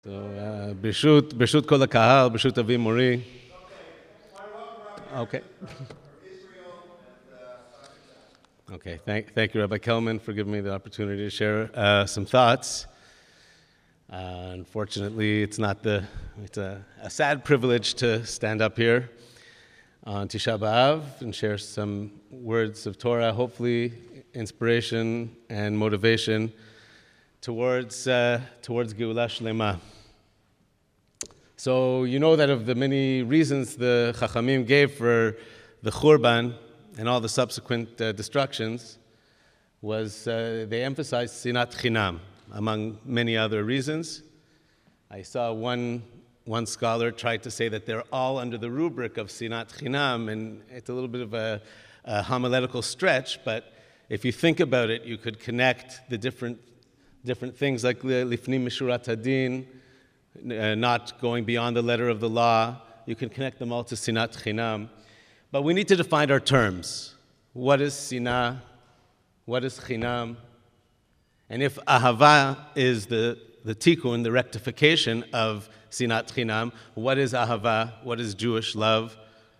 ברשות כל הקהל, ברשות אבי מורי. Okay. Okay, thank you, Rabbi Kelman, for giving me the opportunity to share some thoughts. Unfortunately, it's a sad privilege to stand up here on Tisha B'Av and share some words of Torah, hopefully inspiration and motivation towards Geula Shlema. So you know that of the many reasons the Chachamim gave for the Churban and all the subsequent destructions was they emphasized Sinat Chinam, among many other reasons. I saw one scholar tried to say that they're all under the rubric of Sinat Chinam, and it's a little bit of a homiletical stretch, but if you think about it, you could connect the different things like Lifnim Mishurat Hadin, not going beyond the letter of the law. You can connect them all to Sinat Chinam. But we need to define our terms. What is Sinah? What is Chinam? And if Ahava is the tikkun, the rectification of Sinat Chinam, what is Ahava? What is Jewish love?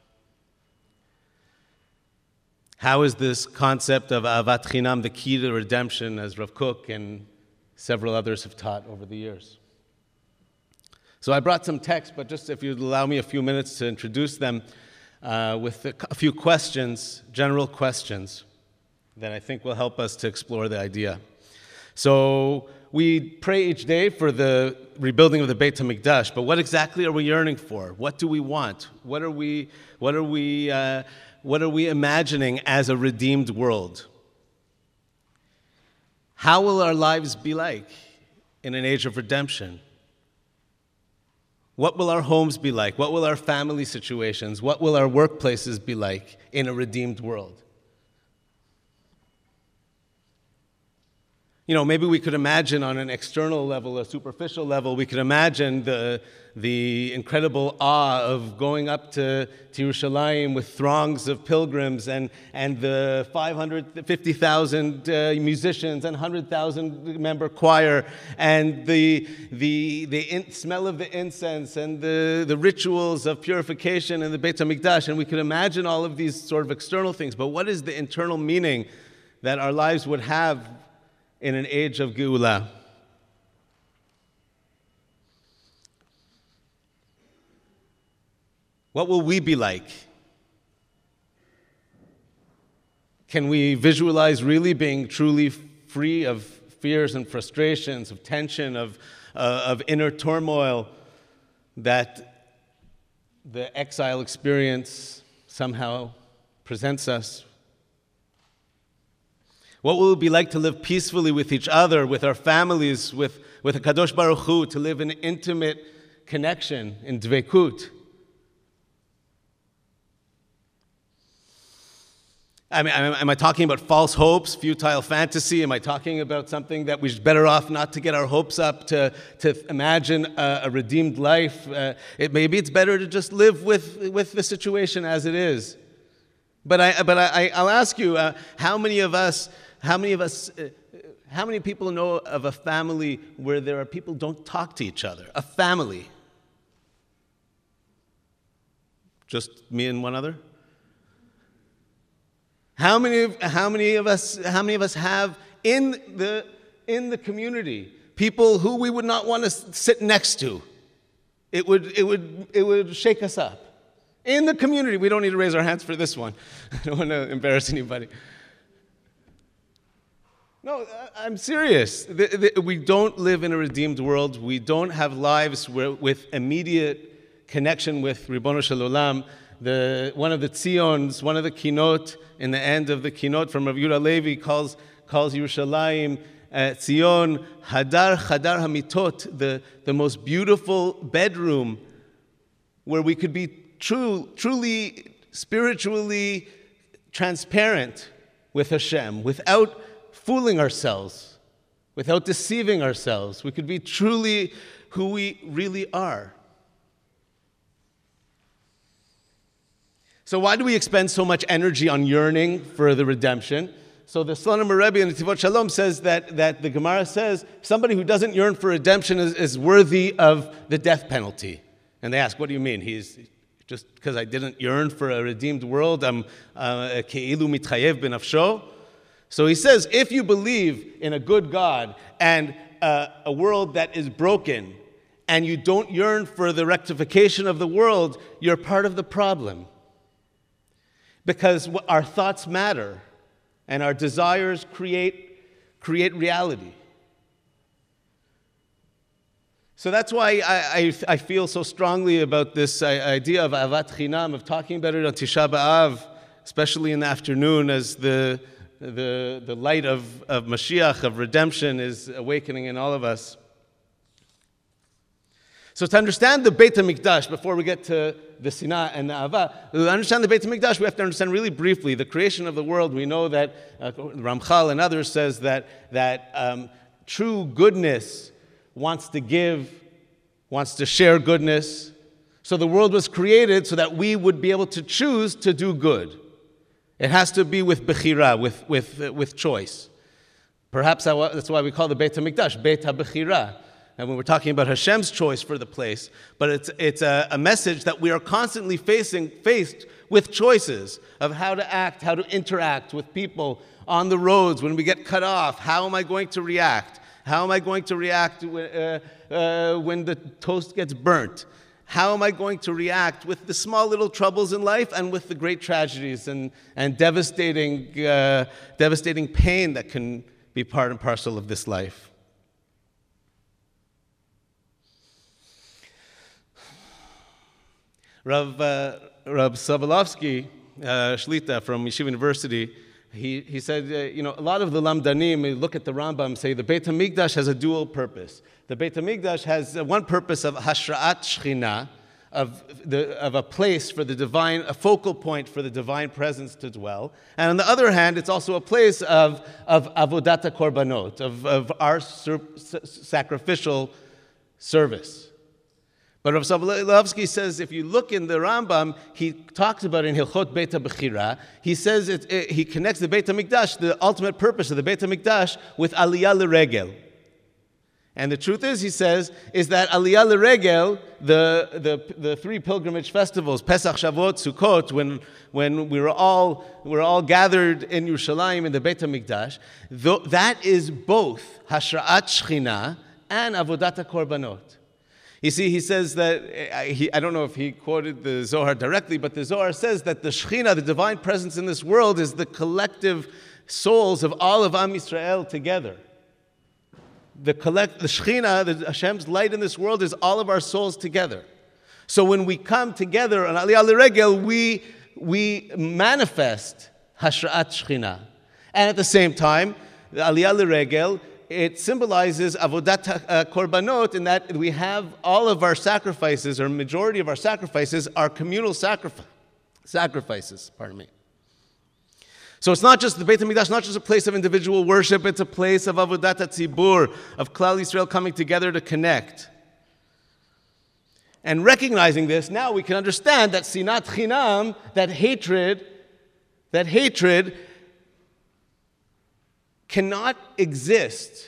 How is this concept of Ahavat Chinam the key to redemption, as Rav Kook and several others have taught over the years? So I brought some text, but just if you'd allow me a few minutes to introduce them with a few questions, general questions, that I think will help us to explore the idea. So we pray each day for the rebuilding of the Beit HaMikdash, but what exactly are we yearning for? What do we want? What are we imagining as a redeemed world? How will our lives be like in an age of redemption? What will our homes be like? What will our family situations? What will our workplaces be like in a redeemed world? You know, maybe we could imagine on an external level, a superficial level, we could imagine the incredible awe of going up to Yerushalayim with throngs of pilgrims and the 550,000 musicians and 100,000 member choir and the smell of the incense and the rituals of purification in the Beit HaMikdash. And we could imagine all of these sort of external things. But what is the internal meaning that our lives would have in an age of Geula? What will we be like? Can we visualize really being truly free of fears and frustrations, of tension, of inner turmoil that the exile experience somehow presents us? What will it be like to live peacefully with each other, with our families, with HaKadosh Baruch Hu, to live in intimate connection, in dvekut? I mean, am I talking about false hopes, futile fantasy? Am I talking about something that we're better off not to get our hopes up, to imagine a redeemed life? Maybe it's better to just live with the situation as it is. But I'll ask you, how many people know of a family where there are people who don't talk to each other? A family. Just me and one other? How many of us have in the community people who we would not want to sit next to? It would shake us up. In the community, we don't need to raise our hands for this one. I don't want to embarrass anybody. No, I'm serious. We don't live in a redeemed world. We don't have lives with immediate connection with Ribbono Shel Olam. One of the Tzions, one of the Kinot, in the end of the Kinot from Rav Yehuda Levi calls Yerushalayim Tzion Hadar Hamitot, the most beautiful bedroom where we could be truly spiritually transparent with Hashem, without fooling ourselves, without deceiving ourselves. We could be truly who we really are. So why do we expend so much energy on yearning for the redemption? So the Slonim Rebbe in Netivot Shalom says that the Gemara says somebody who doesn't yearn for redemption is worthy of the death penalty. And they ask, what do you mean? He's just because I didn't yearn for a redeemed world, I'm ke'ilu mitchayev b'nafsho. So he says, if you believe in a good God and a world that is broken, and you don't yearn for the rectification of the world, you're part of the problem. Because our thoughts matter, and our desires create reality. So that's why I feel so strongly about this idea of Avat Chinam, of talking about it on Tisha B'Av, especially in the afternoon as the light of Mashiach, of redemption, is awakening in all of us. So to understand the Beit HaMikdash, before we get to the Sinah and the Ahava, to understand the Beit HaMikdash, we have to understand really briefly the creation of the world. We know that Ramchal and others says that true goodness wants to give, wants to share goodness. So the world was created so that we would be able to choose to do good. It has to be with bechira, with choice. Perhaps that's why we call the Beit HaMikdash Beit HaBechira. And when we're talking about Hashem's choice for the place, but it's a message that we are constantly faced with choices of how to act, how to interact with people on the roads when we get cut off. How am I going to react? How am I going to react when the toast gets burnt? How am I going to react with the small little troubles in life and with the great tragedies and devastating pain that can be part and parcel of this life? Rav Sobolovsky, Shlita from Yeshiva University, he said, a lot of the Lamdanim look at the Rambam, say the Beit HaMikdash has a dual purpose. The Beit HaMikdash has one purpose of Hashra'at Shechina, of a place for the divine, a focal point for the divine presence to dwell. And on the other hand, it's also a place of Avodat HaKorbanot, of our sacrificial service. But Rav Sobolovsky says, if you look in the Rambam, he talks about in Hilchot Beit HaBechira, he says he connects the Beit HaMikdash, the ultimate purpose of the Beit HaMikdash, with Aliyah L'Regel. And the truth is, he says, is that Aliyah L'Regel, the three pilgrimage festivals, Pesach, Shavuot, Sukkot, when we were all gathered in Yerushalayim in the Beit HaMikdash, that is both Hashra'at Shechina and Avodat HaKorbanot. You see, he says that, I don't know if he quoted the Zohar directly, but the Zohar says that the Shekhinah, the divine presence in this world, is the collective souls of all of Am Yisrael together. The Shekhinah, Hashem's light in this world, is all of our souls together. So when we come together on Aliyah L'Regel, we manifest Hashra'at Shekhinah. And at the same time, the Aliyah L'Regel, it symbolizes Avodat Korbanot in that we have all of our sacrifices, or majority of our sacrifices, are communal sacrifices. So it's not just the Beit HaMikdash, not just a place of individual worship, it's a place of Avodat HaTzibur, of Klal Yisrael coming together to connect. And recognizing this, now we can understand that Sinat Chinam, that hatred cannot exist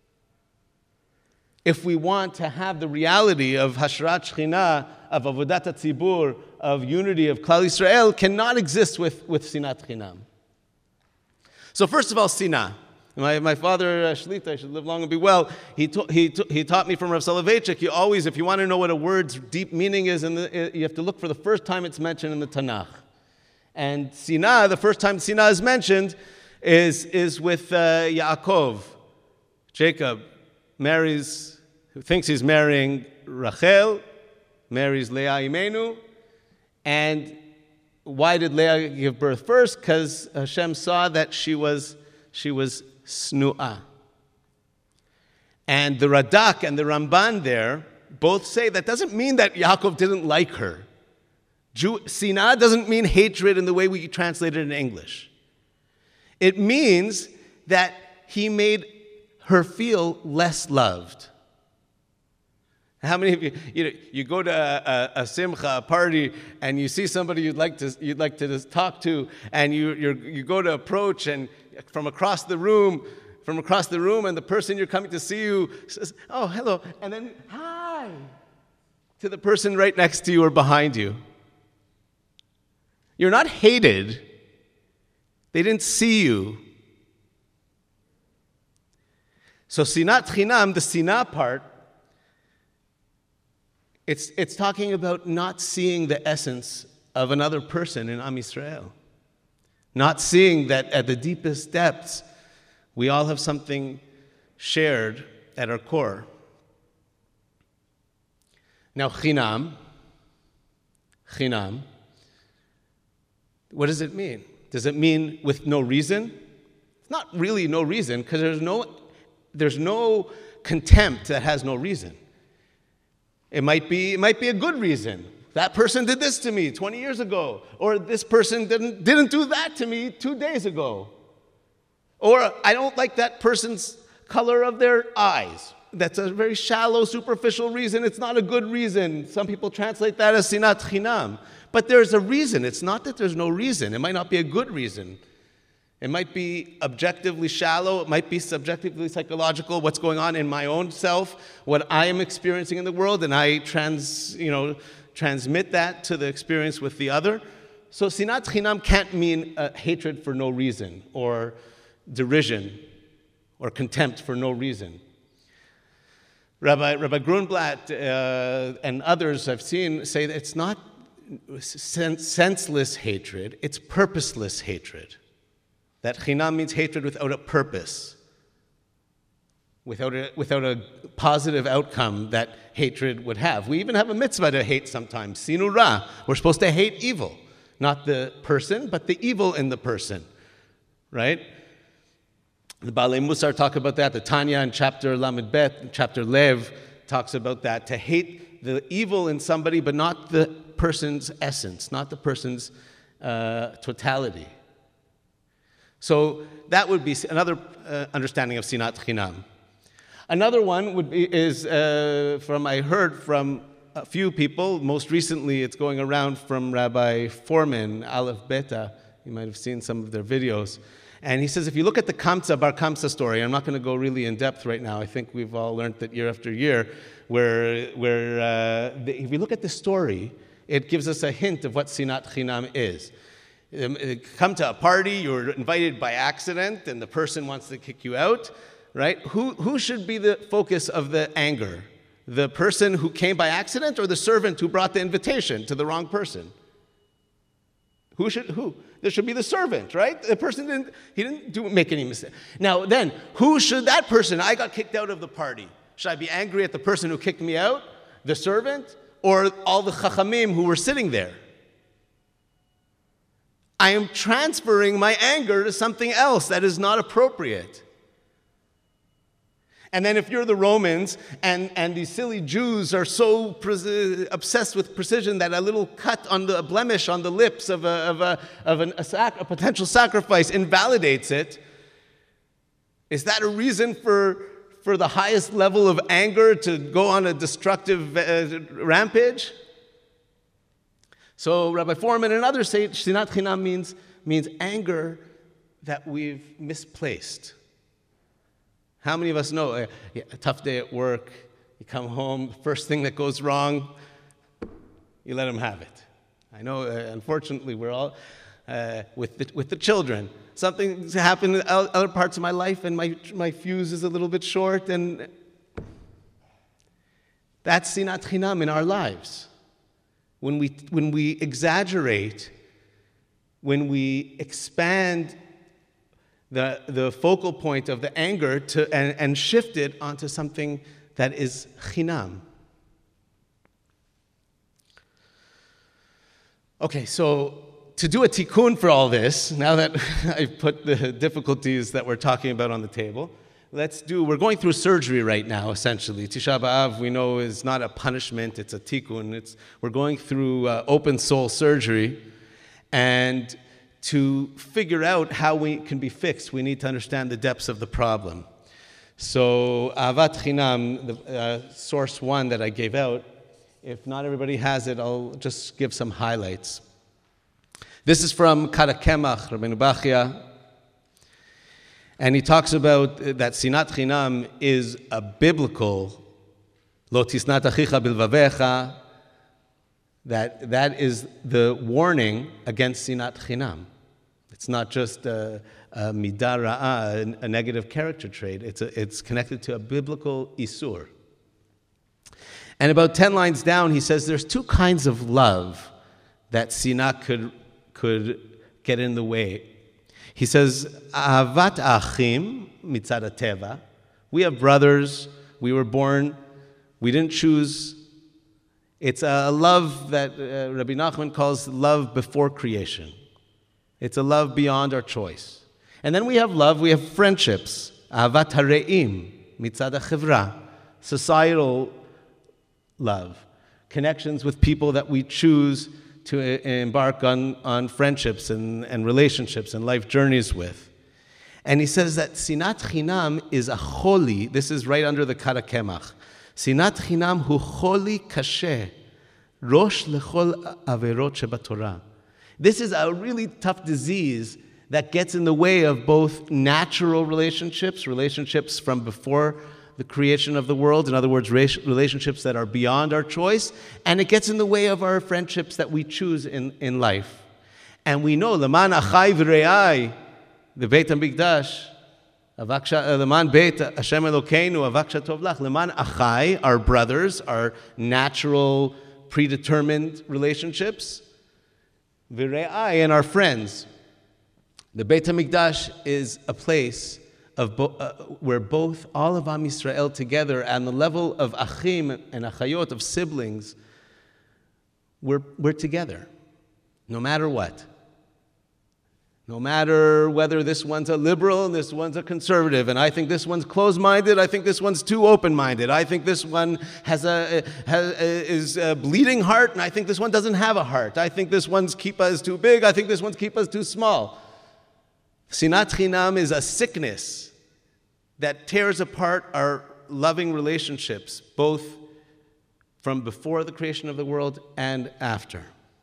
if we want to have the reality of Hashrat Shechina, of Avodat HaTzibur, of unity of Klal Yisrael, cannot exist with Sinat Chinam. So first of all, Sinah. My father, Shlita, should live long and be well, he taught me from Rav Soloveitchik, you always, if you want to know what a word's deep meaning is, you have to look for the first time it's mentioned in the Tanakh. And Sinah, the first time Sinah is mentioned, is with Yaakov. Jacob thinks he's marrying Rachel, marries Leah Imenu, and why did Leah give birth first? Because Hashem saw that she was Snu'ah. And the Radak and the Ramban there both say that doesn't mean that Yaakov didn't like her. Sinah doesn't mean hatred in the way we translate it in English. It means that he made her feel less loved. How many of you go to a simcha, a party, and you see somebody you'd like to just talk to, and you go to approach, and from across the room, and the person you're coming to see you says, "Oh, hello," and then "Hi" to the person right next to you or behind you. You're not hated. They didn't see you. So sinat chinam, the sinah part, it's talking about not seeing the essence of another person in Am Yisrael. Not seeing that at the deepest depths, we all have something shared at our core. Now, chinam, what does it mean? Does it mean with no reason? It's not really no reason, because there's no contempt that has no reason. It might be a good reason. That person did this to me 20 years ago, or this person didn't do that to me 2 days ago. Or I don't like that person's color of their eyes. That's a very shallow, superficial reason. It's not a good reason. Some people translate that as sinat chinam. But there's a reason. It's not that there's no reason. It might not be a good reason. It might be objectively shallow. It might be subjectively psychological, what's going on in my own self, what I am experiencing in the world, and I transmit that to the experience with the other. So sinat chinam can't mean hatred for no reason, or derision, or contempt for no reason. Rabbi Grunblatt and others I've seen say that it's not senseless hatred, it's purposeless hatred. That chinam means hatred without a purpose, without a positive outcome that hatred would have. We even have a mitzvah to hate sometimes, sinu ra. We're supposed to hate evil, not the person, but the evil in the person, right? The Baalei Musar talk about that. The Tanya in chapter Lamed Bet, chapter Lev, talks about that, to hate the evil in somebody, but not the person's essence, not the person's totality. So that would be another understanding of sinat chinam. Another one I heard from a few people. Most recently, it's going around from Rabbi Foreman, Aleph Beta. You might have seen some of their videos. And he says, if you look at the Bar Kamsa story, I'm not going to go really in depth right now. I think we've all learned that year after year, if you look at the story, it gives us a hint of what sinat chinam is. Come to a party, you're invited by accident, and the person wants to kick you out, right? Who should be the focus of the anger? The person who came by accident, or the servant who brought the invitation to the wrong person? Who? There should be the servant, right? The person didn't make any mistake. Now then, who should that person? I got kicked out of the party. Should I be angry at the person who kicked me out, the servant, or all the chachamim who were sitting there? I am transferring my anger to something else that is not appropriate. And then if you're the Romans and these silly Jews are so obsessed with precision that a little cut on a blemish on the lips of a potential sacrifice invalidates it, is that a reason for the highest level of anger to go on a destructive rampage? So Rabbi Foreman and others say sinat chinam means anger that we've misplaced. How many of us know a tough day at work, you come home, the first thing that goes wrong, you let them have it. I know, unfortunately, we're all, with the children, something's happened in other parts of my life and my fuse is a little bit short, and that's sinat chinam in our lives. When we exaggerate, when we expand the focal point of the anger and shift it onto something that is chinam. Okay, so to do a tikkun for all this, now that I've put the difficulties that we're talking about on the table, we're going through surgery right now, essentially. Tisha B'Av, we know, is not a punishment, it's a tikkun. We're going through open soul surgery, and to figure out how we can be fixed, we need to understand the depths of the problem. So Ahavat Chinam, the source one that I gave out, if not everybody has it, I'll just give some highlights. This is from Kad HaKemach, Rabbeinu Bachya, and he talks about that Sinat Chinam is a biblical, Lo tisnat achicha bilvavecha, that is the warning against Sinat Chinam. It's not just a midah ra'ah, a negative character trait. It's connected to a biblical isur. And about 10 lines down, he says there's two kinds of love that sinah could get in the way. He says, ahavat achim mitzad hateva. We have brothers. We were born. We didn't choose. It's a love that Rabbi Nachman calls love before creation. It's a love beyond our choice. And then we have love, we have friendships. Ahavat hare'im, mitzad hachevra. Societal love. Connections with people that we choose to embark on friendships and relationships and life journeys with. And he says that Sinat Chinam is a choli. This is right under the Kad HaKemach. Sinat Chinam hu choli kashe, rosh lechol averot shebatorah. This is a really tough disease that gets in the way of both natural relationships from before the creation of the world, in other words, relationships that are beyond our choice, and it gets in the way of our friendships that we choose in life. And we know, Leman achai v're'ai, the Beit HaMikdash, Leman Beit Hashem Elokeinu, avak shatov lach, Leman achai, our brothers, our natural, predetermined relationships, v're'ai, and our friends. The Beit HaMikdash is a place of where both all of Am Yisrael together, and the level of achim and achayot, of siblings, we're together, no matter what. No matter whether this one's a liberal and this one's a conservative, and I think this one's closed-minded, I think this one's too open-minded, I think this one is a bleeding heart, and I think this one doesn't have a heart. I think this one's kippah is too big, I think this one's kippah is too small. Sinat Chinam is a sickness that tears apart our loving relationships, both from before the creation of the world and after.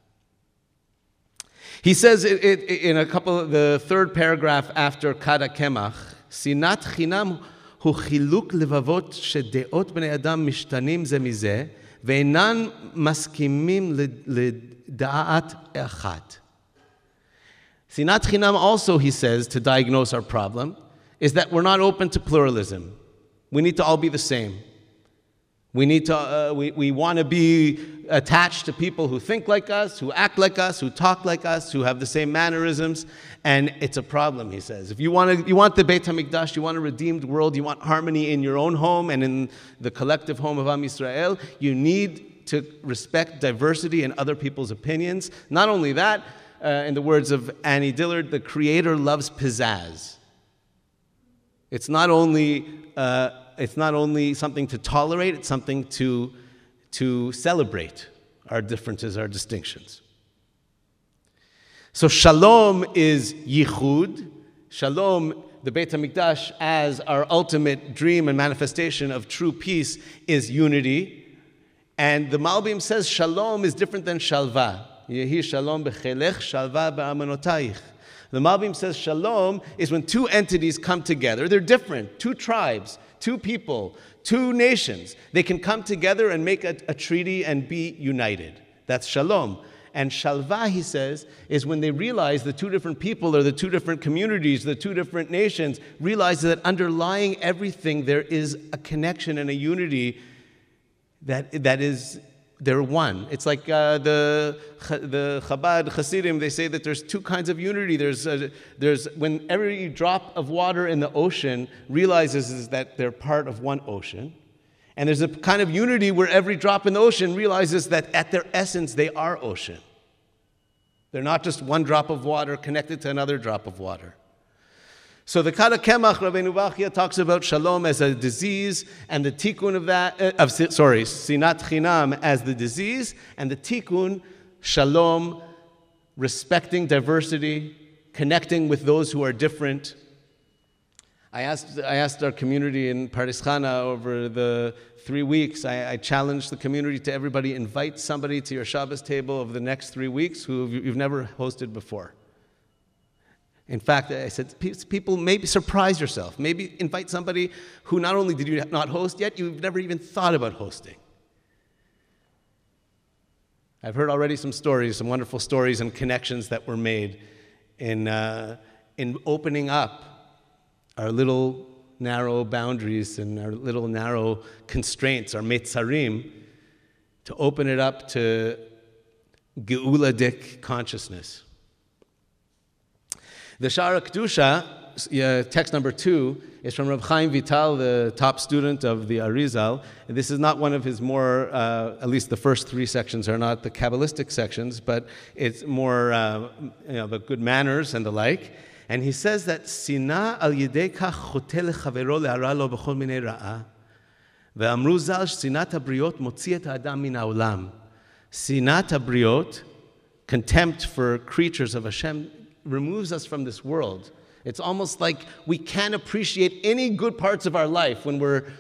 He says in the third paragraph after Kad HaKemach, Sinat Chinam hu chiluk levavot shedeot bnei adam mishtanim ze mizeh ve'enan maskimim leda'at echad. Sinat Chinam also, he says, to diagnose our problem, is that we're not open to pluralism. We need to all be the same. We want to be attached to people who think like us, who act like us, who talk like us, who have the same mannerisms, and it's a problem, he says. If you want the Beit HaMikdash, you want a redeemed world, you want harmony in your own home and in the collective home of Am Yisrael, you need to respect diversity and other people's opinions. Not only that, in the words of Annie Dillard, the Creator loves pizzazz. It's not only something to tolerate, it's something to celebrate our differences, our distinctions. So shalom is yichud. Shalom, the Beit HaMikdash, as our ultimate dream and manifestation of true peace, is unity. And the Malbim says shalom is different than shalva. Yehi shalom b'chelech, shalva b'amanotayich. The Malbim says shalom is when two entities come together. They're different, two tribes, two people, two nations. They can come together and make a treaty and be united. That's shalom. And shalva, he says, is when they realize the two different people or the two different communities, the two different nations, realize that underlying everything there is a connection and a unity that is, they're one. It's like the Chabad Hasidim, they say that there's two kinds of unity. There's when every drop of water in the ocean realizes that they're part of one ocean. And there's a kind of unity where every drop in the ocean realizes that at their essence they are ocean. They're not just one drop of water connected to another drop of water. So the Kad HaKemach, Rabbeinu Bachya, talks about shalom as a disease, and the tikkun of that, Sinat Chinam as the disease, and the tikkun, shalom, respecting diversity, connecting with those who are different. I asked our community in Pardes Chana over the 3 weeks, I challenged the community to everybody invite somebody to your Shabbos table over the next 3 weeks who you've never hosted before. In fact, I said, people, maybe surprise yourself. Maybe invite somebody who not only did you not host yet, you've never even thought about hosting. I've heard already some stories, some wonderful stories and connections that were made in opening up our little narrow boundaries and our little narrow constraints, our metzarim, to open it up to geuladik consciousness. The Shara Kedusha, text number 2, is from Rav Chaim Vital, the top student of the Arizal. This is not one of his more, at least the first 3 sections are not the Kabbalistic sections, but it's more the good manners and the like. And he says that Sina al yedei kach chote lechavero le'ara lo b'chol minei ra'a ve'amru zal sinat habriot motzi et ha'adam min ha'olam. Sinat habriot, contempt for creatures of Hashem, removes us from this world. It's almost like we can't appreciate any good parts of our life when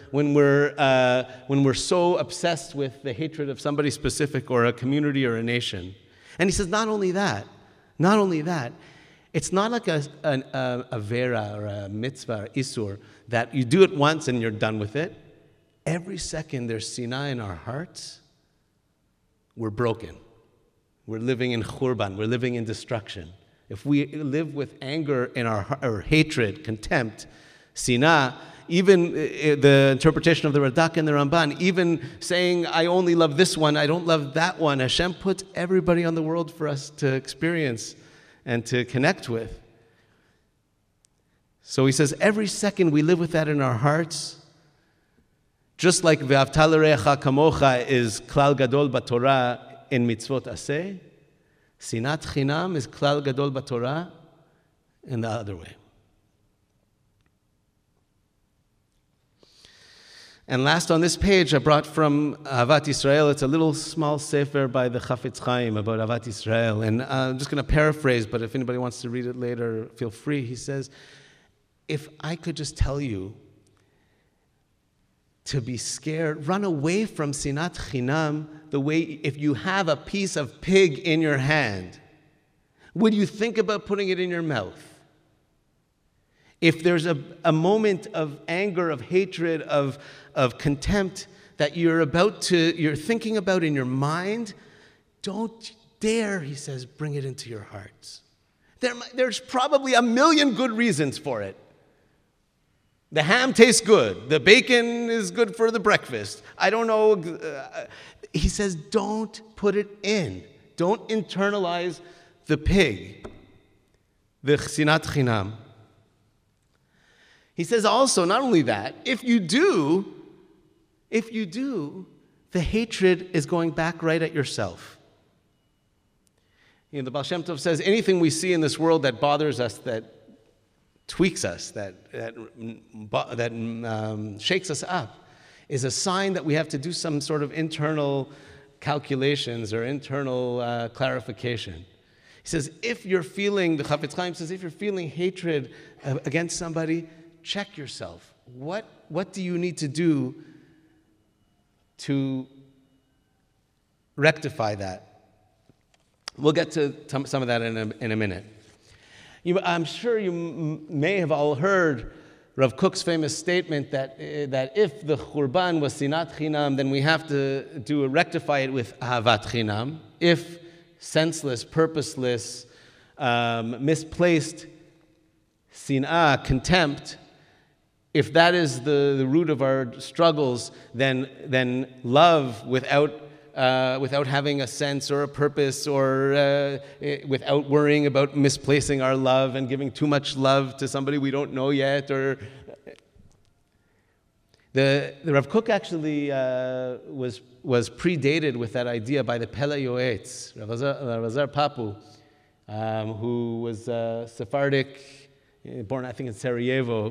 we're so obsessed with the hatred of somebody specific or a community or a nation. And he says, not only that, it's not like a vera or a mitzvah or isur that you do it once and you're done with it. Every second there's sinah in our hearts, we're broken. We're living in churban, we're living in destruction. If we live with anger in our heart, or hatred, contempt, sinah, even the interpretation of the Radak and the Ramban, even saying, I only love this one, I don't love that one, Hashem puts everybody on the world for us to experience and to connect with. So he says, every second we live with that in our hearts, just like Ve'avta l'reacha kamocha is klal gadol b'Torah in mitzvot aseh, Sinat Chinam is klal gadol b'Torah in the other way. And last on this page, I brought from Ahavat Yisrael. It's a little small sefer by the Chafetz Chaim about Ahavat Yisrael. And I'm just going to paraphrase, but if anybody wants to read it later, feel free. He says, if I could just tell you to be scared, run away from Sinat Chinam the way if you have a piece of pig in your hand, would you think about putting it in your mouth? If there's a moment of anger, of hatred, of contempt that you're thinking about in your mind, don't dare, he says, bring it into your hearts. There's probably a million good reasons for it. The ham tastes good. The bacon is good for the breakfast. I don't know. He says, don't put it in. Don't internalize the pig, the sinat chinam. He says also, not only that, if you do, the hatred is going back right at yourself. The Baal Shem Tov says, anything we see in this world that bothers us, that tweaks us, that shakes us up, is a sign that we have to do some sort of internal calculations or internal clarification. He says, if you're feeling, the Chafetz Chaim says, if you're feeling hatred against somebody, check yourself. What do you need to do to rectify that? We'll get to some of that in a minute. I'm sure you may have all heard Rav Kook's famous statement that if the Churban was Sinat Chinam, then we have to rectify it with Ahavat Chinam. If senseless, purposeless, misplaced sin'ah, contempt, if that is the root of our struggles, then love without having a sense or a purpose, or without worrying about misplacing our love and giving too much love to somebody we don't know yet, or the Rav Kook actually was predated with that idea by the Pele Yoetz, Rav Azar Papu, who was Sephardic, born I think in Sarajevo.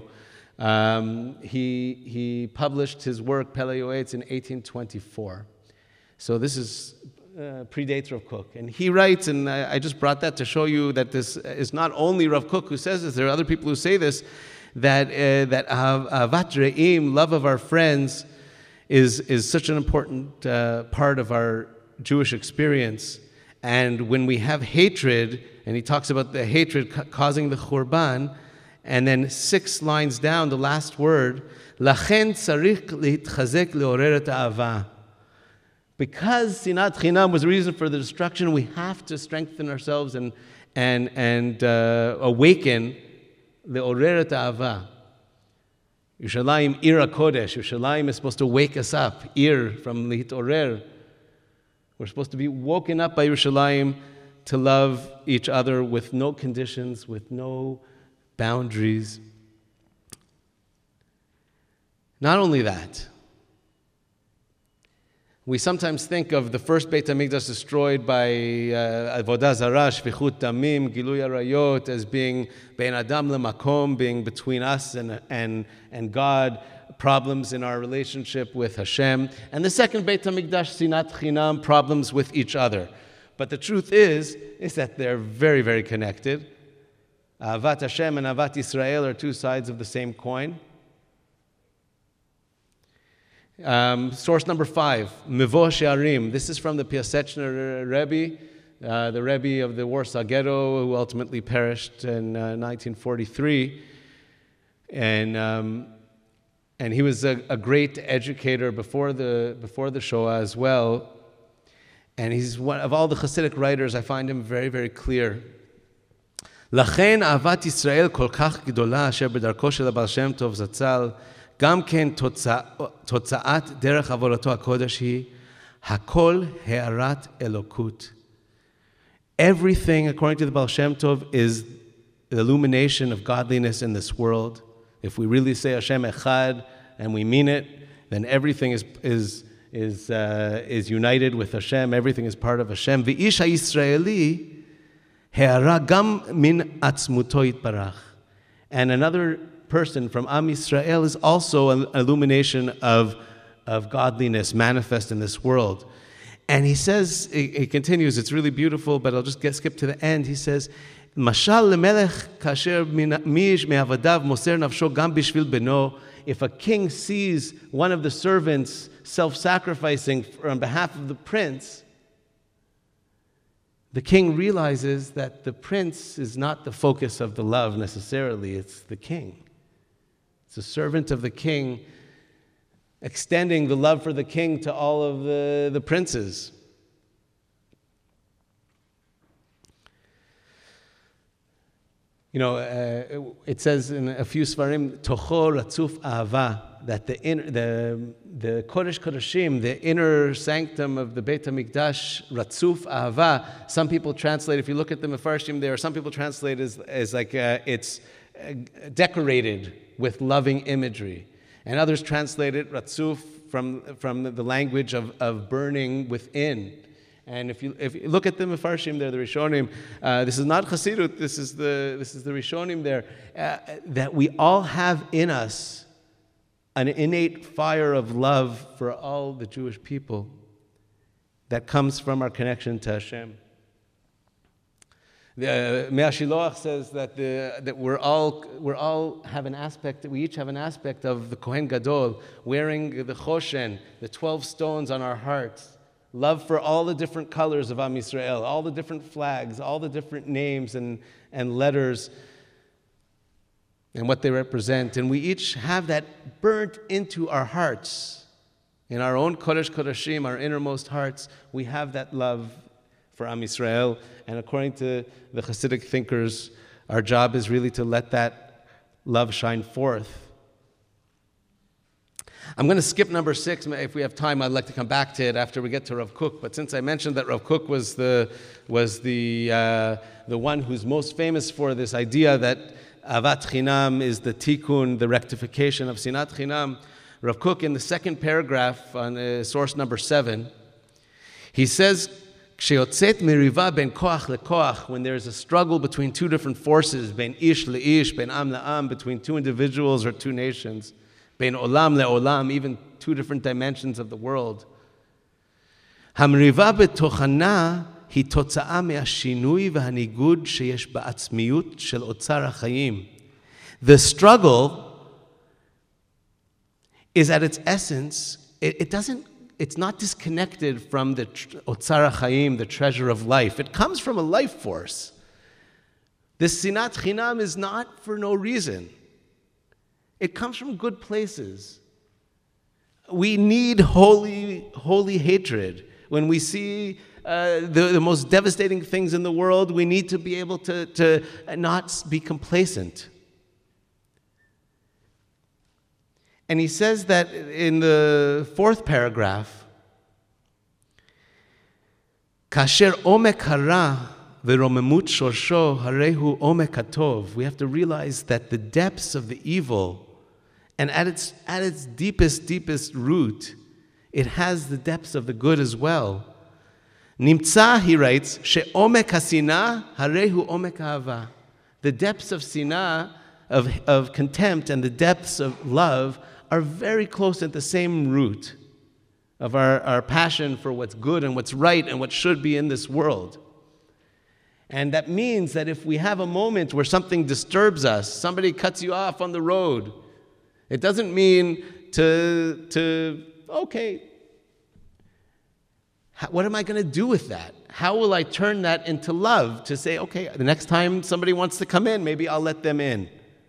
He published his work Pele Yoetz in 1824. So this predates Rav Kook. And he writes, and I just brought that to show you that this is not only Rav Kook who says this, there are other people who say this, that ahavat re'im, love of our friends, is such an important part of our Jewish experience. And when we have hatred, and he talks about the hatred causing the Khurban, and then 6 lines down, the last word, Lachen tzarich litchazek leorer et ha'ava. Because sinat chinam was the reason for the destruction, we have to strengthen ourselves and awaken leorer et ha'ava. Yerushalayim ir HaKodesh. Yerushalayim is supposed to wake us up. Ir from lihitorer. We're supposed to be woken up by Yerushalayim to love each other with no conditions, with no boundaries. Not only that, we sometimes think of the first Beit HaMikdash destroyed by Avodah Zarah, Shvichut Damim, Gilui Arayot, as being Bein Adam Lemakom, being between us and God, problems in our relationship with Hashem. And the second Beit HaMikdash, Sinat Chinam, problems with each other. But the truth is that they're very, very connected. Ahavat Hashem and Ahavat Yisrael are 2 sides of the same coin. Source number 5, Mevo She'arim. This is from the Piaseczner Rebbe, the Rebbe of the Warsaw Ghetto, who ultimately perished in 1943. And he was a great educator before the Shoah as well. And he's one of all the Hasidic writers. I find him very, very clear. Lachen ahavat Yisrael kol kach gdola asher b'darko shel Baal Shem Tov Zatzal גם כן תוצאת דרך עבודתו הקודש היא הכל הארת אלוקות. Everything, according to the Baal Shem Tov, is the illumination of godliness in this world. If we really say Hashem Echad and we mean it, then everything is united with Hashem. Everything is part of Hashem. V'ish ha'Yisraeli ha'ara gam min atzmuto yitbarach. And another person from Am Yisrael is also an illumination of godliness manifest in this world. And he says, he continues, it's really beautiful, but I'll just skip to the end. He says, Mashal lemelech kasher mish me'avadav moser nafsho gam bishvil beno. If a king sees one of the servants self-sacrificing on behalf of the prince, the king realizes that the prince is not the focus of the love necessarily, it's the king. It's a servant of the king extending the love for the king to all of the princes. You know, it says in a few Svarim, Tocho Ratzuf Ahava, that the Kodesh Kodashim, the inner sanctum of the Beit HaMikdash, Ratzuf Ahava, some people translate, if you look at the Mefarshim there, some people translate as like it's decorated with loving imagery. And others translate it, Ratzuf, from the language of burning within. And if you look at the Mefarshim there, the Rishonim, this is not Chassidut, this is the Rishonim there, that we all have in us an innate fire of love for all the Jewish people that comes from our connection to Hashem. The Mea Shiloach says that we all have an aspect, that we each have an aspect of the Kohen Gadol, wearing the Choshen, the 12 stones on our hearts. Love for all the different colors of Am Yisrael, all the different flags, all the different names and letters and what they represent. And we each have that burnt into our hearts. In our own Kodesh Kodashim, our innermost hearts, we have that love for Am Yisrael. And according to the Hasidic thinkers, our job is really to let that love shine forth. I'm going to skip number 6. If we have time, I'd like to come back to it after we get to Rav Kook. But since I mentioned that Rav Kook was the one who's most famous for this idea that Avat Chinam is the tikkun, the rectification of Sinat Chinam, Rav Kook in the second paragraph on source number 7, he says, "Ksheyotzet meriva ben koach lekoach," when there's a struggle between two different forces, ben ish leish, ben am le'am, between two individuals or two nations, ben olam le'olam, even two different dimensions of the world. Hamriva betochana hi totza'a me'ashinui v'hanigud sheyesh ba'atzmiyut shel otzar ha'chayim. The struggle is at its essence, it's not disconnected from the Otzar HaChaim, the treasure of life. It comes from a life force. This sinat chinam is not for no reason. It comes from good places. We need holy hatred. When we see the most devastating things in the world, we need to be able to not be complacent. And he says that in the fourth paragraph, Kasher omek hara v'romemut shorsho harehu omek hatov. We have to realize that the depths of the evil, and at its deepest root, it has the depths of the good as well. Nimtza, he writes, she'omek hasina harehu omek ahava. The depths of sinah, of contempt, and the depths of love are very close at the same root of our passion for what's good and what's right and what should be in this world. And that means that if we have a moment where something disturbs us, somebody cuts you off on the road, it doesn't mean okay, what am I going to do with that? How will I turn that into love to say, okay, the next time somebody wants to come in, maybe I'll let them in.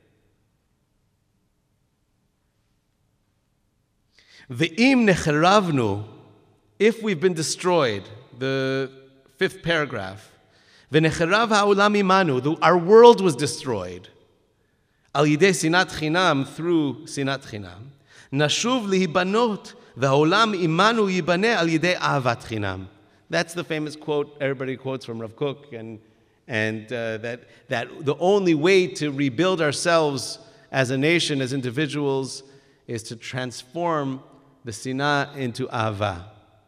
Ve'im necharavnu, if we've been destroyed, the fifth paragraph, ve'necharav ha'olam imanu, our world was destroyed, al yidei sinat chinam, through sinat chinam, nashuv lihibanot, ve'olam imanu yibaneh al yidei ahavat chinam. That's the famous quote everybody quotes from Rav Kook, and that the only way to rebuild ourselves as a nation, as individuals, is to transform the sinah into ahava.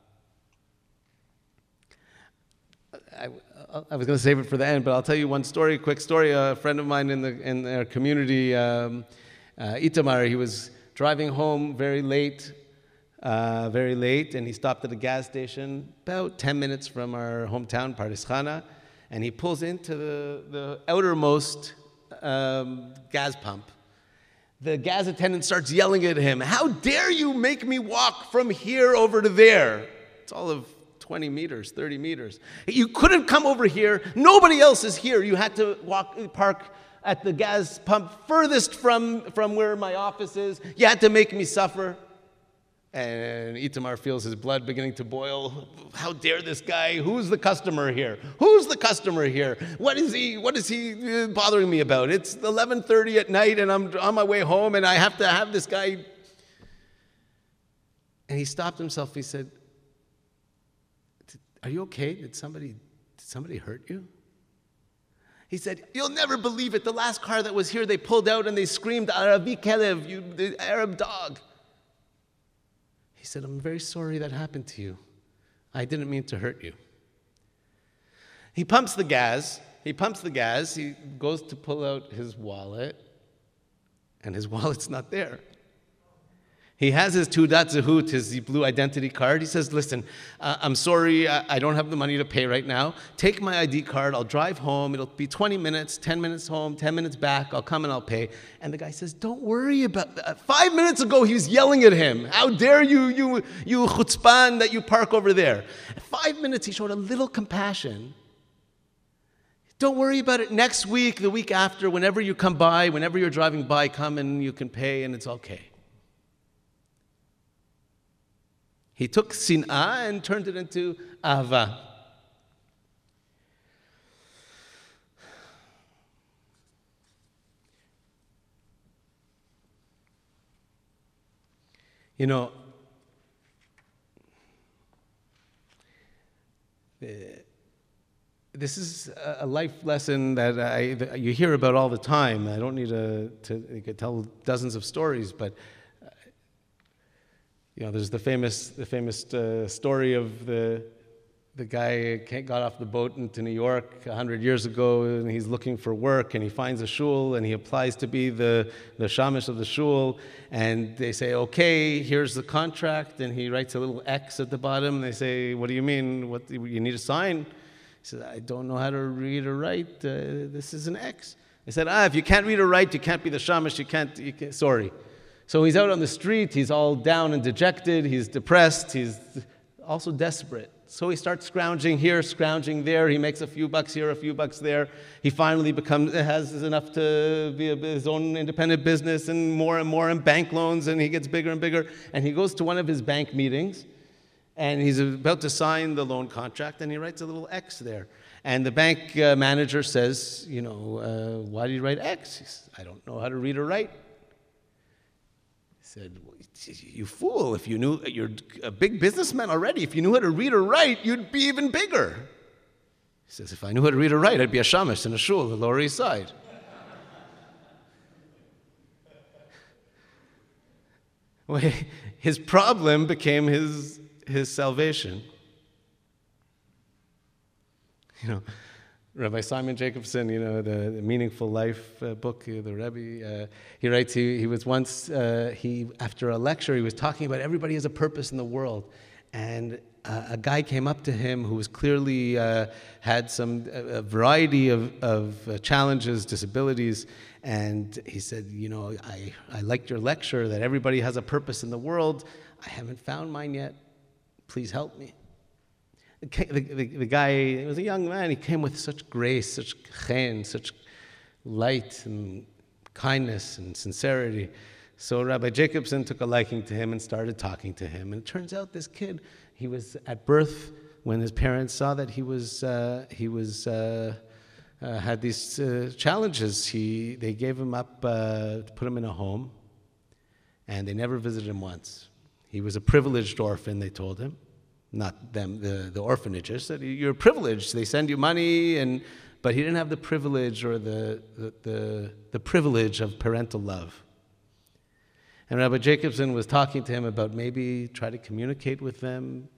I was going to save it for the end, but I'll tell you one story, quick story. A friend of mine in our community, Itamar, he was driving home very late, and he stopped at a gas station about 10 minutes from our hometown, Pardes Chana, and he pulls into the outermost gas pump. The gas attendant starts yelling at him, "How dare you make me walk from here over to there?" It's all of 20 meters, 30 meters. "You couldn't come over here. Nobody else is here. You had to park at the gas pump furthest from where my office is. You had to make me suffer." And Itamar feels his blood beginning to boil. How dare this guy? Who's the customer here? Who's the customer here? What is he bothering me about? It's 11:30 at night and I'm on my way home and I have to have this guy. And he stopped himself. He said, "Are you okay? Did somebody hurt you?" He said, "You'll never believe it. The last car that was here, they pulled out and they screamed, 'Arabi Kelev,' you, the Arab dog." He said, "I'm very sorry that happened to you. I didn't mean to hurt you." He pumps the gas. He goes to pull out his wallet, and his wallet's not there. He has his Teudat Zehut, his blue identity card. He says, "Listen, I'm sorry, I don't have the money to pay right now. Take my ID card, I'll drive home. It'll be 20 minutes, 10 minutes home, 10 minutes back. I'll come and I'll pay." And the guy says, "Don't worry about that. 5 minutes ago, he was yelling at him. 'How dare you chutzpan, that you park over there?' 5 minutes, he showed a little compassion. Don't worry about it. Next week, the week after, whenever you come by, whenever you're driving by, come and you can pay and it's okay." He took sin'ah and turned it into ahava. You know, this is a life lesson that you hear about all the time. I don't need to you could tell dozens of stories, but you know, there's the famous story of the guy got off the boat into New York 100 years ago, and he's looking for work, and he finds a shul, and he applies to be the shamash of the shul, and they say, "Okay, here's the contract," and he writes a little X at the bottom. They say, "What do you mean? What you need a sign?" He says, "I don't know how to read or write. This is an X." They said, if you can't read or write, you can't be the shamash, you can't, sorry. So he's out on the street, he's all down and dejected, he's depressed, he's also desperate. So he starts scrounging here, scrounging there. He makes a few bucks here, a few bucks there. He finally has enough to be his own independent business and more in bank loans, and he gets bigger and bigger. And he goes to one of his bank meetings, and he's about to sign the loan contract, and he writes a little X there. And the bank manager says, why do you write X? He says, I don't know how to read or write. He said, you fool, if you knew, you're a big businessman already. If you knew how to read or write, you'd be even bigger. He says, if I knew how to read or write, I'd be a shamash in a shul on the Lower East Side. Well, his problem became his salvation. Rabbi Simon Jacobson, the Meaningful Life book, the Rebbe, he writes, he was once, after a lecture, he was talking about everybody has a purpose in the world. And a guy came up to him who was clearly had a variety of challenges, disabilities, and he said, I liked your lecture that everybody has a purpose in the world. I haven't found mine yet. Please help me. The guy was a young man. He came with such grace, such chen, such light and kindness and sincerity. So Rabbi Jacobson took a liking to him and started talking to him. And it turns out this kid, he was at birth when his parents saw that he had these challenges. They gave him up to put him in a home, and they never visited him once. He was a privileged orphan, they told him. Not them, the orphanages. Said, you're privileged. They send you money, but he didn't have the privilege or the privilege of parental love. And Rabbi Jacobson was talking to him about maybe try to communicate with them.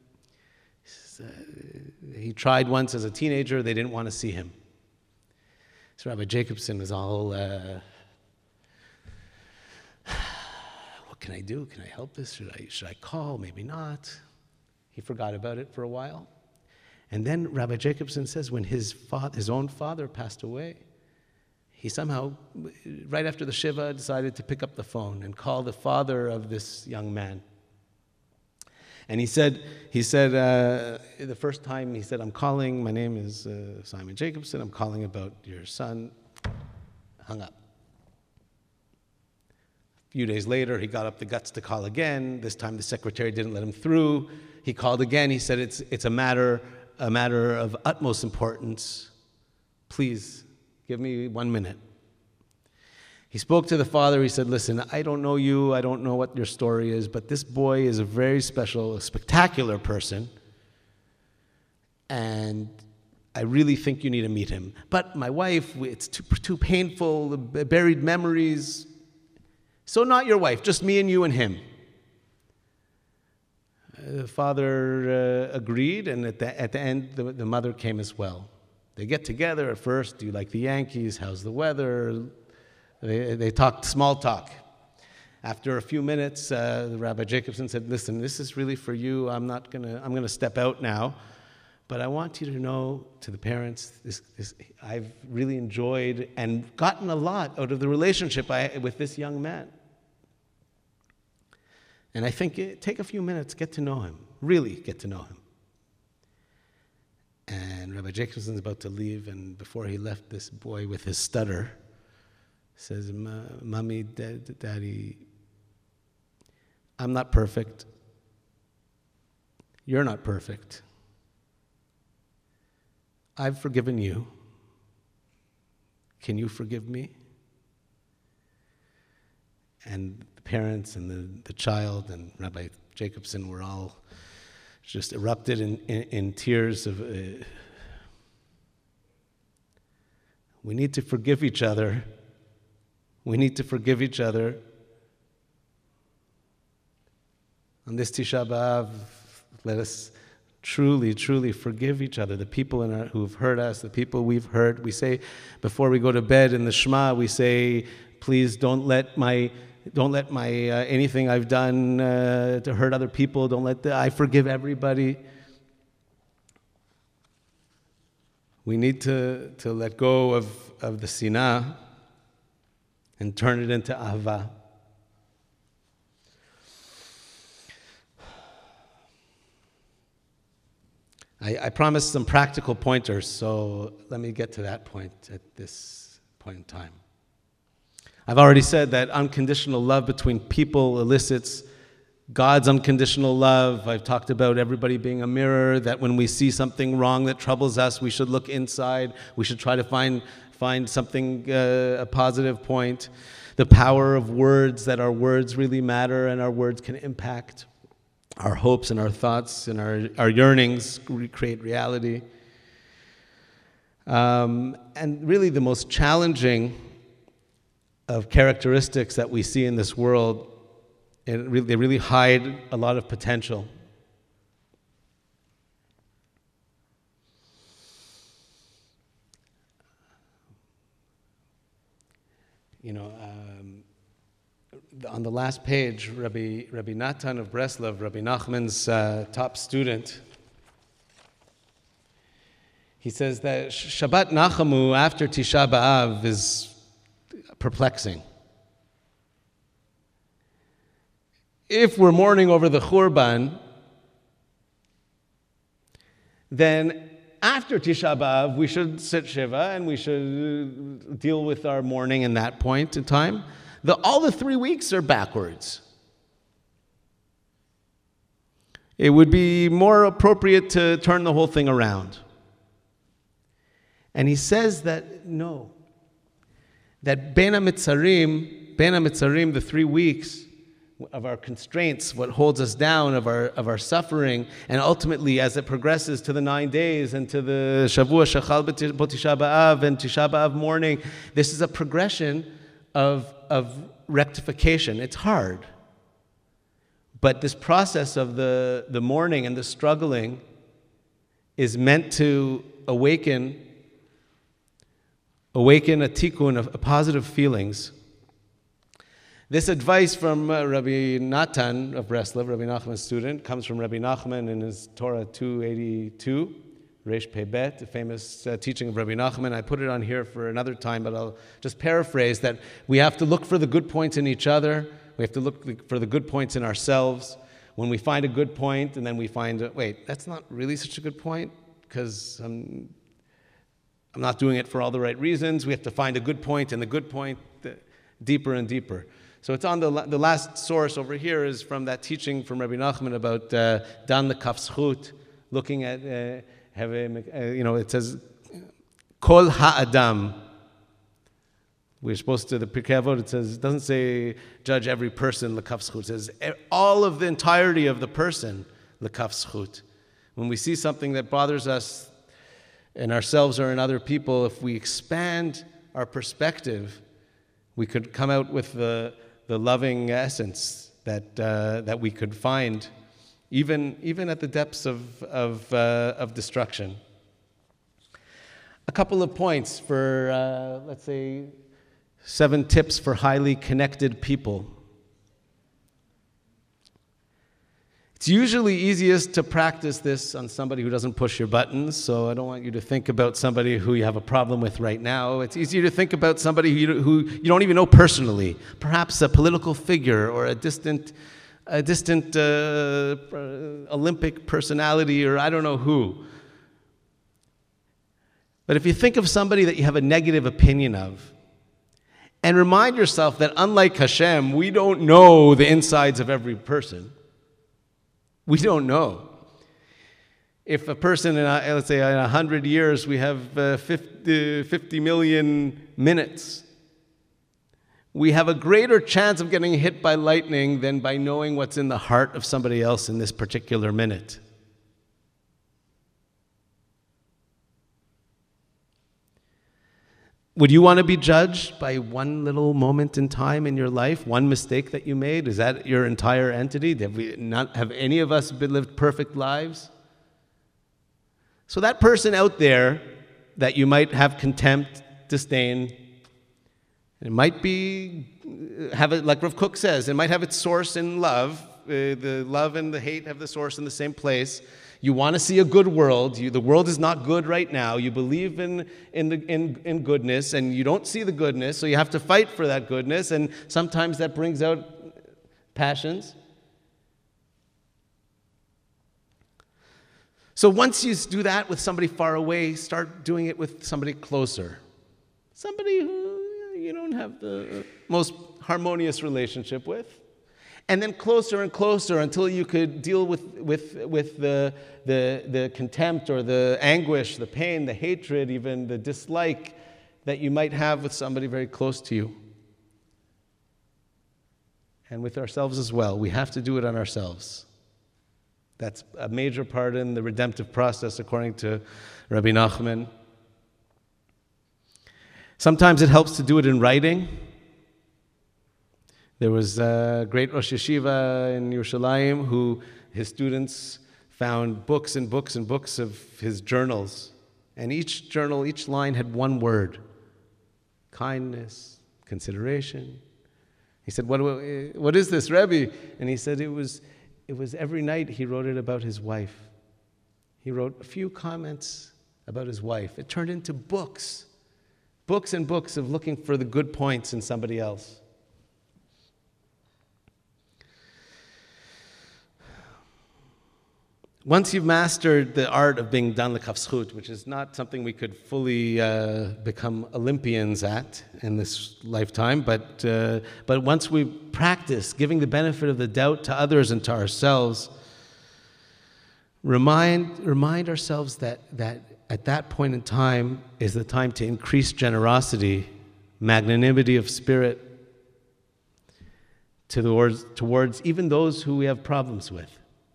He tried once as a teenager. They didn't want to see him. So Rabbi Jacobson was all, what can I do? Can I help this? Should I call? Maybe not. He forgot about it for a while. And then Rabbi Jacobson says when his own father passed away, he somehow, right after the Shiva, decided to pick up the phone and call the father of this young man. And he said the first time, he said, I'm calling, my name is Simon Jacobson, I'm calling about your son. Hung up. A few days later, he got up the guts to call again. This time the secretary didn't let him through. He called again. He said, it's a matter of utmost importance. Please, give me 1 minute. He spoke to the father. He said, listen, I don't know you. I don't know what your story is, but this boy is a very special, a spectacular person. And I really think you need to meet him. But my wife, it's too painful, buried memories. So not your wife, just me and you and him. The father agreed, and at the end, the mother came as well. They get together at first. Do you like the Yankees? How's the weather? They talked small talk. After a few minutes, the Rabbi Jacobson said, listen, this is really for you. I'm going to step out now. But I want you to know, to the parents, I've really enjoyed and gotten a lot out of the relationship with this young man. And I think take a few minutes, get to know him, really get to know him. And Rabbi Jacobson's about to leave, and before he left, this boy with his stutter says, Mommy, Daddy, I'm not perfect. You're not perfect. I've forgiven you. Can you forgive me? And the parents and the child and Rabbi Jacobson were all just erupted in tears of, we need to forgive each other. We need to forgive each other. On this Tisha B'Av, let us truly, truly forgive each other. The people who've hurt us, the people we've hurt. We say, before we go to bed in the Shema, we say, please don't let anything I've done to hurt other people, I forgive everybody. We need to let go of the sinah, and turn it into ahava. I promised some practical pointers, so let me get to that point at this point in time. I've already said that unconditional love between people elicits God's unconditional love. I've talked about everybody being a mirror, that when we see something wrong that troubles us, we should look inside. We should try to find something, a positive point. The power of words, that our words really matter and our words can impact our hopes and our thoughts and our yearnings, recreate reality. And really the most challenging of characteristics that we see in this world, they really hide a lot of potential. On the last page, Rabbi Natan of Breslov, Rabbi Nachman's top student, he says that Shabbat Nachamu after Tisha B'Av is perplexing. If we're mourning over the Churban, then after Tisha B'Av, we should sit Shiva and we should deal with our mourning in that point in time. All the 3 weeks are backwards. It would be more appropriate to turn the whole thing around. And he says that, no, that Ben HaMitzarim, the 3 weeks of our constraints, what holds us down, of our suffering, and ultimately as it progresses to the 9 days and to the Shavua Shachal B'Tisha B'Av and Tisha B'Av morning, this is a progression of rectification. It's hard. But this process of the mourning and the struggling is meant to awaken a tikkun of positive feelings. This advice from Rabbi Natan of Breslov, Rabbi Nachman's student, comes from Rabbi Nachman in his Torah 282, Reish Pei Bet, the famous teaching of Rabbi Nachman. I put it on here for another time, but I'll just paraphrase that we have to look for the good points in each other. We have to look for the good points in ourselves. When we find a good point and then we find, wait, that's not really such a good point because I'm not doing it for all the right reasons. We have to find a good point and the good point deeper and deeper. So it's on the last source over here is from that teaching from Rabbi Nachman about Dan Lekaf Zchut, looking at, it says, Kol Ha'adam. We're supposed to, the Pirkei Avot, it doesn't say judge every person, Lekaf Zchut. It says all of the entirety of the person, Lekaf Zchut. When we see something that bothers us in ourselves or in other people, if we expand our perspective, we could come out with the loving essence that we could find, even at the depths of destruction. A couple of points for, let's say, 7 tips for highly connected people. It's usually easiest to practice this on somebody who doesn't push your buttons, so I don't want you to think about somebody who you have a problem with right now. It's easier to think about somebody who you don't even know personally, perhaps a political figure or a distant Olympic personality, or I don't know who. But if you think of somebody that you have a negative opinion of, and remind yourself that unlike Hashem, we don't know the insides of every person. We don't know. If a person, let's say in 100 years, we have 50 million minutes, we have a greater chance of getting hit by lightning than by knowing what's in the heart of somebody else in this particular minute. Would you want to be judged by one little moment in time in your life, one mistake that you made? Is that your entire entity? Have any of us lived perfect lives? So that person out there that you might have contempt, disdain, it might have it, like Rav Kook says, it might have its source in love. The love and the hate have the source in the same place. You want to see a good world. The world is not good right now. You believe in goodness, and you don't see the goodness, so you have to fight for that goodness, and sometimes that brings out passions. So once you do that with somebody far away, start doing it with somebody closer. Somebody who you don't have the most harmonious relationship with. And then closer and closer until you could deal with the contempt or the anguish, the pain, the hatred, even the dislike that you might have with somebody very close to you. And with ourselves as well. We have to do it on ourselves. That's a major part in the redemptive process, according to Rabbi Nachman. Sometimes it helps to do it in writing. There was a great Rosh Yeshiva in Yerushalayim who his students found books and books and books of his journals. And each journal, each line had one word: kindness, consideration. He said, what is this, Rebbe? And he said it was every night he wrote it about his wife. He wrote a few comments about his wife. It turned into books and books of looking for the good points in somebody else. Once you've mastered the art of being dan l'kaf zchut, which is not something we could fully become Olympians at in this lifetime, but once we practice giving the benefit of the doubt to others and to ourselves, remind ourselves that at that point in time is the time to increase generosity, magnanimity of spirit towards even those who we have problems with.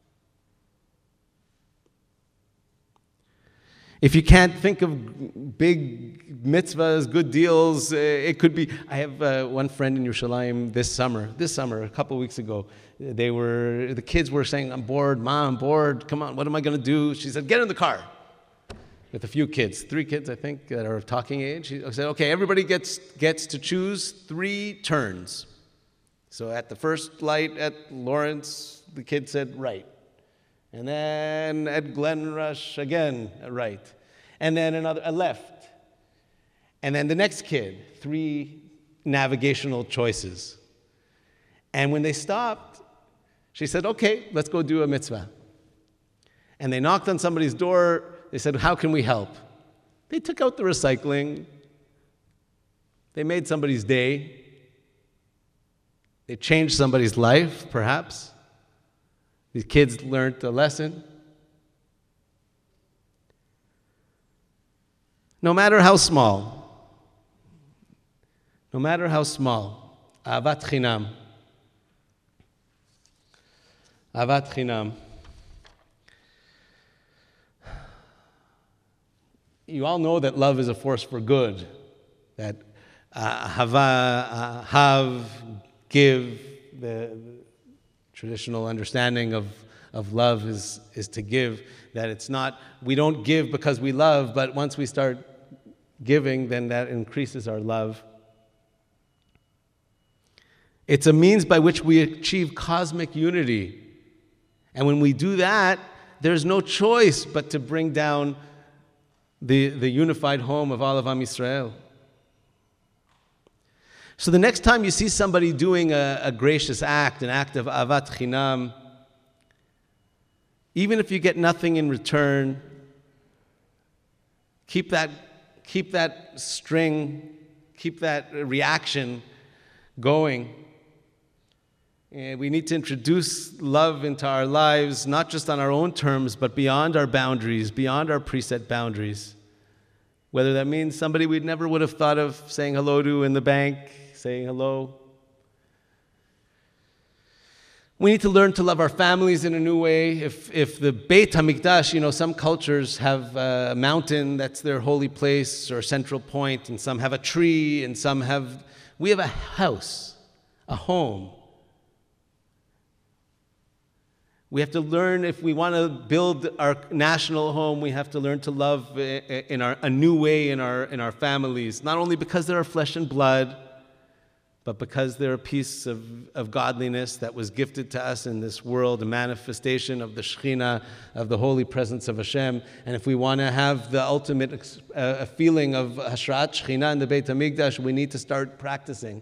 If you can't think of big mitzvahs, good deals, it could be. I have one friend in Yerushalayim this summer, a couple of weeks ago. The kids were saying, I'm bored, Mom, I'm bored, come on, what am I going to do? She said, get in the car. With a few kids, 3 kids, I think, that are of talking age. She said, okay, everybody gets to choose 3 turns. So at the first light at Lawrence, the kid said right. And then at Glen Rush, again, right. And then a left. And then the next kid, 3 navigational choices. And when they stopped, she said, okay, let's go do a mitzvah. And they knocked on somebody's door. They said, how can we help? They took out the recycling. They made somebody's day. They changed somebody's life, perhaps. These kids learned a lesson. No matter how small, ahavat chinam. Ahavat chinam. You all know that love is a force for good. That have, give, the traditional understanding of love is to give, that it's not, we don't give because we love, but once we start giving, then that increases our love. It's a means by which we achieve cosmic unity. And when we do that, there's no choice but to bring down the unified home of all of Am Yisrael. So the next time you see somebody doing a gracious act, an act of ahavat chinam, even if you get nothing in return, keep that string, keep that reaction going. And we need to introduce love into our lives, not just on our own terms, but beyond our boundaries, beyond our preset boundaries. Whether that means somebody we never would have thought of saying hello to in the bank, saying hello. We need to learn to love our families in a new way. If the Beit HaMikdash, some cultures have a mountain that's their holy place or central point, and some have a tree, and we have a house, a home. We have to learn, if we want to build our national home, we have to learn to love in a new way in our families, not only because they're our flesh and blood, but because they're a piece of godliness that was gifted to us in this world, a manifestation of the Shekhinah, of the holy presence of Hashem. And if we want to have the ultimate feeling of Hashrat Shekhinah in the Beit HaMikdash, we need to start practicing.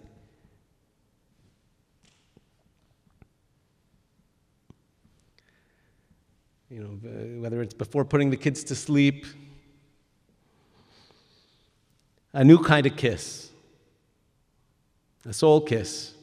Whether it's before putting the kids to sleep, a new kind of kiss, a soul kiss.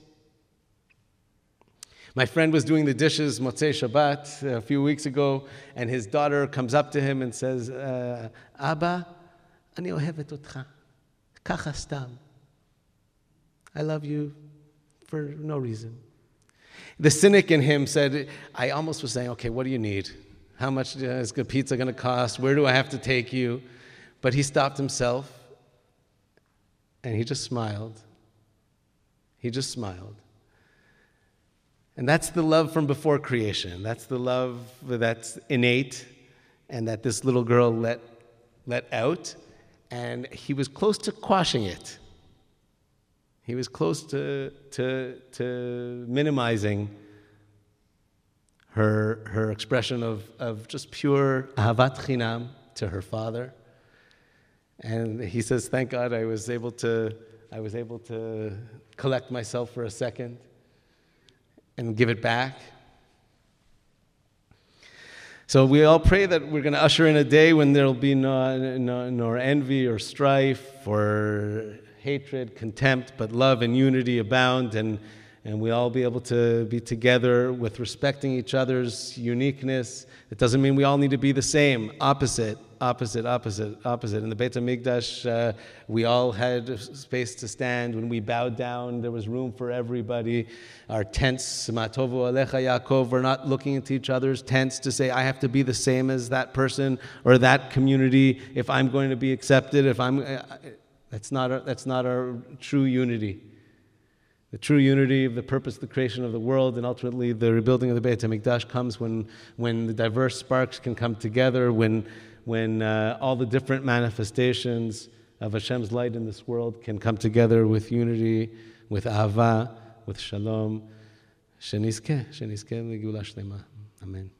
My friend was doing the dishes Motzei Shabbat a few weeks ago, and his daughter comes up to him and says, Abba, ani ohevet otcha, kacha stam. I love you for no reason. The cynic in him said, I almost was saying, okay, what do you need? How much is the pizza going to cost? Where do I have to take you? But he stopped himself, and he just smiled. He just smiled. And that's the love from before creation. That's the love that's innate and that this little girl let out. And he was close to quashing it. He was close to minimizing her expression of just pure ahavat chinam to her father. And he says, thank God I was able to collect myself for a second and give it back. So we all pray that we're going to usher in a day when there will be nor envy or strife or hatred, contempt, but love and unity abound, and we all be able to be together with respecting each other's uniqueness. It doesn't mean we all need to be the same. Opposite. In the Beit HaMikdash, we all had space to stand. When we bowed down, there was room for everybody. Our tents, Matovu Alecha Yaakov, we're not looking into each other's tents to say, I have to be the same as that person or that community if I'm going to be accepted. That's not our true unity. The true unity of the purpose of the creation of the world and ultimately the rebuilding of the Beit HaMikdash comes when the diverse sparks can come together, when all the different manifestations of Hashem's light in this world can come together with unity, with ahava, with shalom. Sheniske legeula shlema. Amen.